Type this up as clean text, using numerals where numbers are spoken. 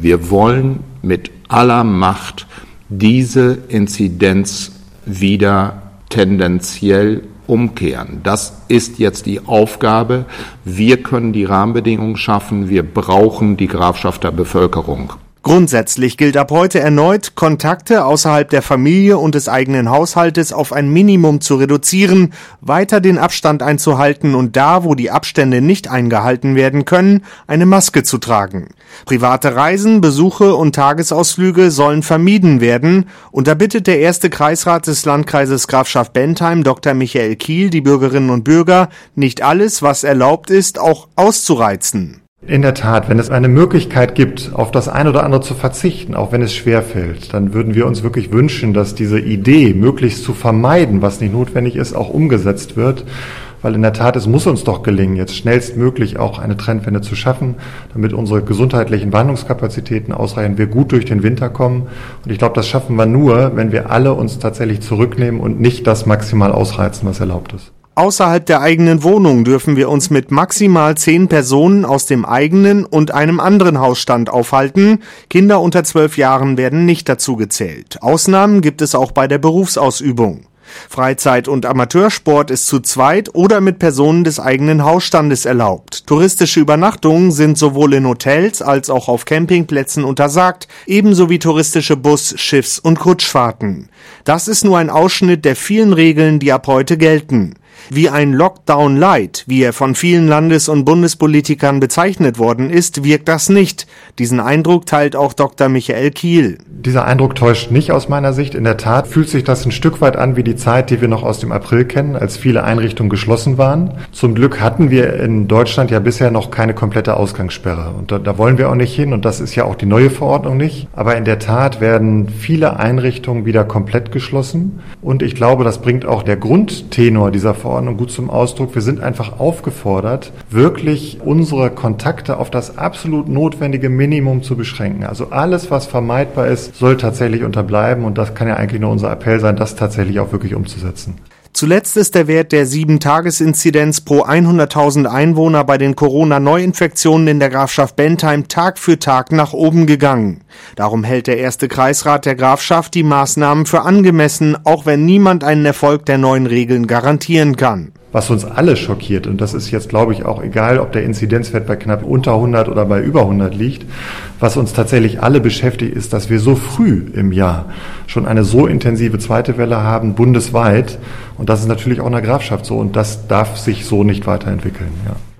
Wir wollen mit aller Macht diese Inzidenz wieder tendenziell umkehren. Das ist jetzt die Aufgabe. Wir können die Rahmenbedingungen schaffen. Wir brauchen die Grafschafter Bevölkerung. Grundsätzlich gilt ab heute erneut, Kontakte außerhalb der Familie und des eigenen Haushaltes auf ein Minimum zu reduzieren, weiter den Abstand einzuhalten und da, wo die Abstände nicht eingehalten werden können, eine Maske zu tragen. Private Reisen, Besuche und Tagesausflüge sollen vermieden werden, und da bittet der erste Kreisrat des Landkreises Grafschaft-Bentheim, Dr. Michael Kiel, die Bürgerinnen und Bürger, nicht alles, was erlaubt ist, auch auszureizen. In der Tat, wenn es eine Möglichkeit gibt, auf das eine oder andere zu verzichten, auch wenn es schwerfällt, dann würden wir uns wirklich wünschen, dass diese Idee, möglichst zu vermeiden, was nicht notwendig ist, auch umgesetzt wird. Weil in der Tat, es muss uns doch gelingen, jetzt schnellstmöglich auch eine Trendwende zu schaffen, damit unsere gesundheitlichen Behandlungskapazitäten ausreichen, wir gut durch den Winter kommen. Und ich glaube, das schaffen wir nur, wenn wir alle uns tatsächlich zurücknehmen und nicht das maximal ausreizen, was erlaubt ist. Außerhalb der eigenen Wohnung dürfen wir uns mit maximal 10 Personen aus dem eigenen und einem anderen Hausstand aufhalten. Kinder unter 12 Jahren werden nicht dazu gezählt. Ausnahmen gibt es auch bei der Berufsausübung. Freizeit- und Amateursport ist zu zweit oder mit Personen des eigenen Hausstandes erlaubt. Touristische Übernachtungen sind sowohl in Hotels als auch auf Campingplätzen untersagt, ebenso wie touristische Bus-, Schiffs- und Kutschfahrten. Das ist nur ein Ausschnitt der vielen Regeln, die ab heute gelten. Wie ein Lockdown Light, wie er von vielen Landes- und Bundespolitikern bezeichnet worden ist, wirkt das nicht. Diesen Eindruck teilt auch Dr. Michael Kiel. Dieser Eindruck täuscht nicht aus meiner Sicht. In der Tat fühlt sich das ein Stück weit an wie die Zeit, die wir noch aus dem April kennen, als viele Einrichtungen geschlossen waren. Zum Glück hatten wir in Deutschland ja bisher noch keine komplette Ausgangssperre. Und da wollen wir auch nicht hin. Und das ist ja auch die neue Verordnung nicht. Aber in der Tat werden viele Einrichtungen wieder komplett geschlossen. Und ich glaube, das bringt auch der Grundtenor dieser Verordnung gut zum Ausdruck. Wir sind einfach aufgefordert, wirklich unsere Kontakte auf das absolut notwendige Minimum zu beschränken. Also alles, was vermeidbar ist, soll tatsächlich unterbleiben. Und das kann ja eigentlich nur unser Appell sein, das tatsächlich auch wirklich umzusetzen. Zuletzt ist der Wert der 7-Tages-Inzidenz pro 100.000 Einwohner bei den Corona-Neuinfektionen in der Grafschaft Bentheim Tag für Tag nach oben gegangen. Darum hält der erste Kreisrat der Grafschaft die Maßnahmen für angemessen, auch wenn niemand einen Erfolg der neuen Regeln garantieren kann. Was uns alle schockiert, und das ist jetzt, glaube ich, auch egal, ob der Inzidenzwert bei knapp unter 100 oder bei über 100 liegt, was uns tatsächlich alle beschäftigt, ist, dass wir so früh im Jahr schon eine so intensive zweite Welle haben, bundesweit. Und das ist natürlich auch in der Grafschaft so, und das darf sich so nicht weiterentwickeln. Ja.